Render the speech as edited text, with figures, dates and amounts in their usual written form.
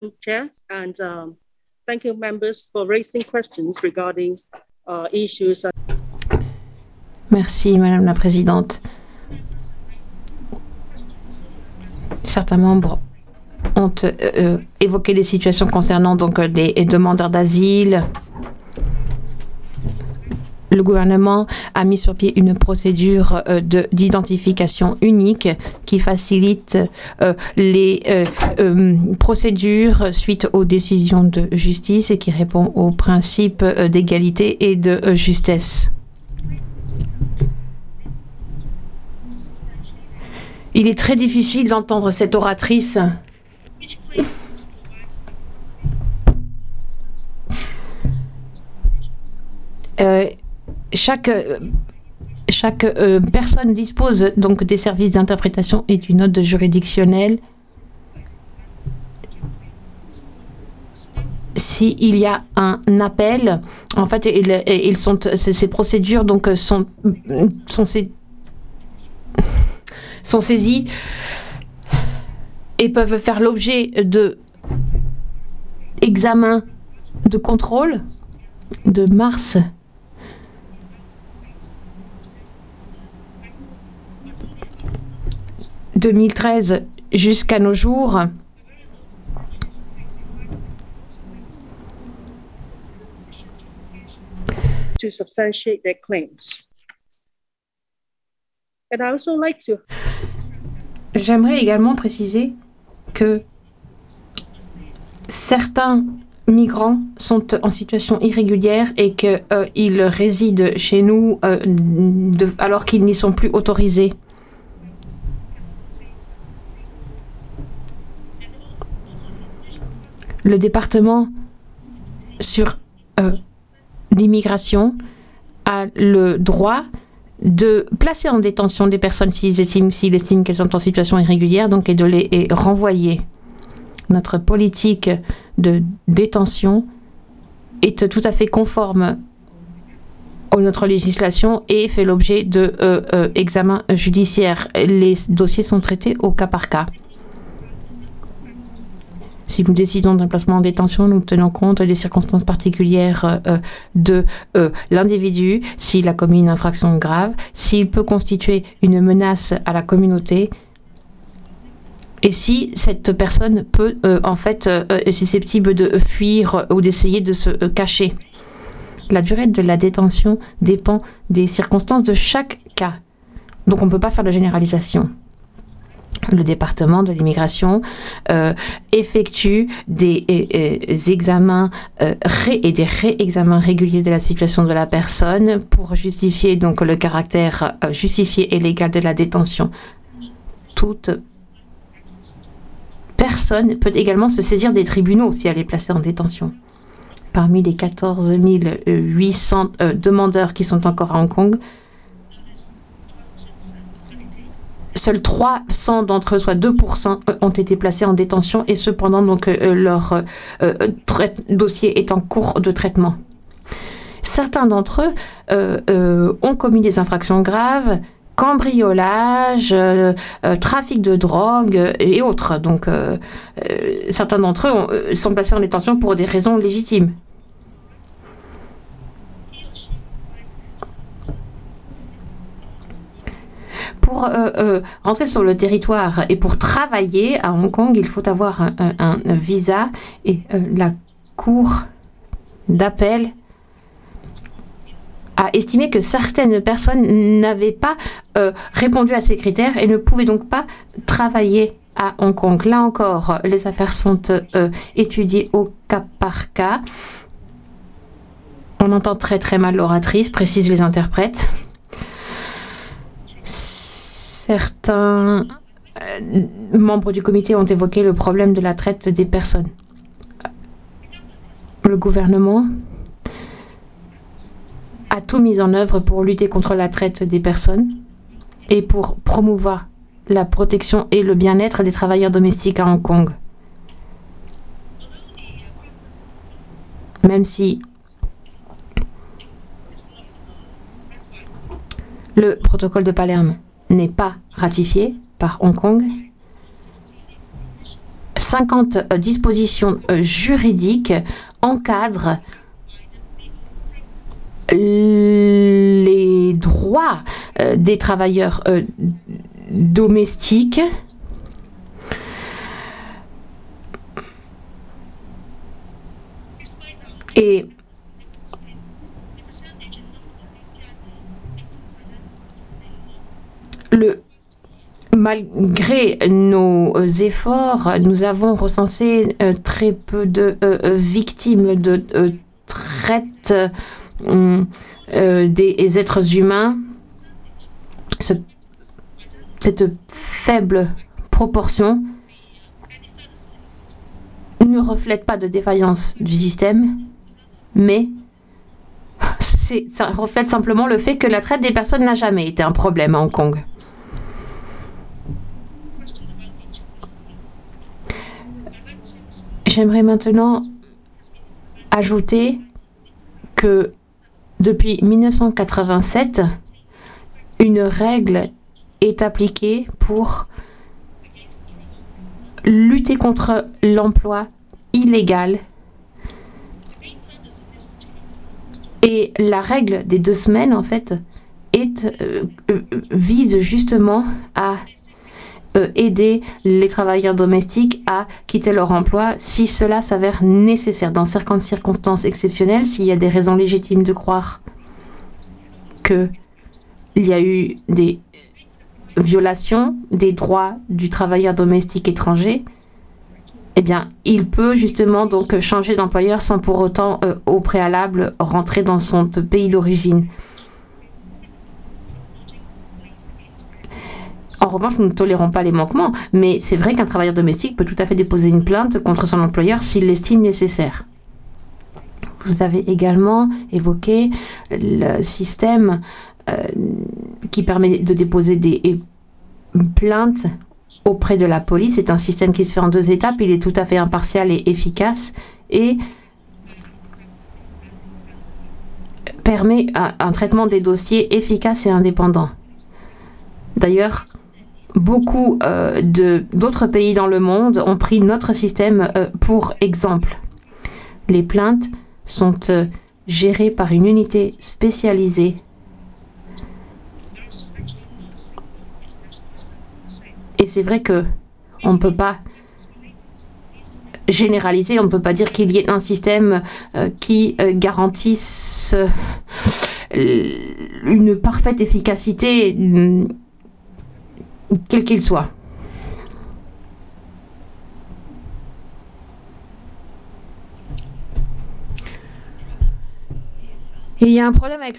Chair, and thank you members for raising questions regarding issues. Merci, Madame la Présidente. Certains membres ont évoqué les situations concernant donc les demandeurs d'asile. Le gouvernement a mis sur pied une procédure d'identification unique qui facilite les procédures suite aux décisions de justice et qui répond aux principes d'égalité et de justesse. Il est très difficile d'entendre cette oratrice. Chaque personne dispose donc des services d'interprétation et d'une note juridictionnelle. S'il y a un appel, en fait, ces procédures donc sont saisies et peuvent faire l'objet de examens de contrôle de mars 2013 jusqu'à nos jours. To substantiate their claims. And I also like to... J'aimerais également préciser que certains migrants sont en situation irrégulière et qu'ils résident chez nous alors qu'ils n'y sont plus autorisés. Le département sur l'immigration a le droit de placer en détention des personnes s'il estime qu'elles sont en situation irrégulière, donc, et de les renvoyer. Notre politique de détention est tout à fait conforme à notre législation et fait l'objet d'examens judiciaires. Les dossiers sont traités au cas par cas. Si nous décidons d'un placement en détention, nous tenons compte des circonstances particulières de l'individu, s'il a commis une infraction grave, s'il peut constituer une menace à la communauté, et si cette personne peut, est susceptible de fuir ou d'essayer de se cacher. La durée de la détention dépend des circonstances de chaque cas. Donc on ne peut pas faire de généralisation. Le département de l'immigration effectue des examens et des réexamens réguliers de la situation de la personne pour justifier donc le caractère justifié et légal de la détention. Toute personne peut également se saisir des tribunaux si elle est placée en détention. Parmi les 14 800 demandeurs qui sont encore à Hong Kong, seuls 300 d'entre eux, soit 2%, ont été placés en détention et cependant donc leur dossier est en cours de traitement. Certains d'entre eux ont commis des infractions graves, cambriolage, trafic de drogue et autres. Donc certains d'entre eux sont placés en détention pour des raisons légitimes. Pour rentrer sur le territoire et pour travailler à Hong Kong, il faut avoir un visa et la Cour d'appel a estimé que certaines personnes n'avaient pas répondu à ces critères et ne pouvaient donc pas travailler à Hong Kong. Là encore, les affaires sont étudiées au cas par cas. On entend très très mal l'oratrice, précisent les interprètes. Certains membres du comité ont évoqué le problème de la traite des personnes. Le gouvernement a tout mis en œuvre pour lutter contre la traite des personnes et pour promouvoir la protection et le bien-être des travailleurs domestiques à Hong Kong. Même si le protocole de Palerme n'est pas ratifié par Hong Kong, 50 dispositions juridiques encadrent les droits des travailleurs domestiques et malgré nos efforts, nous avons recensé très peu de victimes de traite des êtres humains. Cette faible proportion ne reflète pas de défaillance du système, mais ça reflète simplement le fait que la traite des personnes n'a jamais été un problème à Hong Kong. J'aimerais maintenant ajouter que depuis 1987, une règle est appliquée pour lutter contre l'emploi illégal. Et la règle des 2 semaines, en fait, vise justement à aider les travailleurs domestiques à quitter leur emploi si cela s'avère nécessaire. Dans certaines circonstances exceptionnelles, s'il y a des raisons légitimes de croire qu'il y a eu des violations des droits du travailleur domestique étranger, eh bien, il peut justement donc changer d'employeur sans pour autant, au préalable, rentrer dans son pays d'origine. En revanche, nous ne tolérons pas les manquements, mais c'est vrai qu'un travailleur domestique peut tout à fait déposer une plainte contre son employeur s'il l'estime nécessaire. Vous avez également évoqué le système qui permet de déposer des plaintes auprès de la police. C'est un système qui se fait en 2 étapes. Il est tout à fait impartial et efficace et permet un traitement des dossiers efficace et indépendant. D'ailleurs, beaucoup d'autres pays dans le monde ont pris notre système pour exemple. Les plaintes sont gérées par une unité spécialisée. Et c'est vrai que on ne peut pas généraliser, on ne peut pas dire qu'il y ait un système qui garantisse une parfaite efficacité, quel qu'il soit. Il y a un problème avec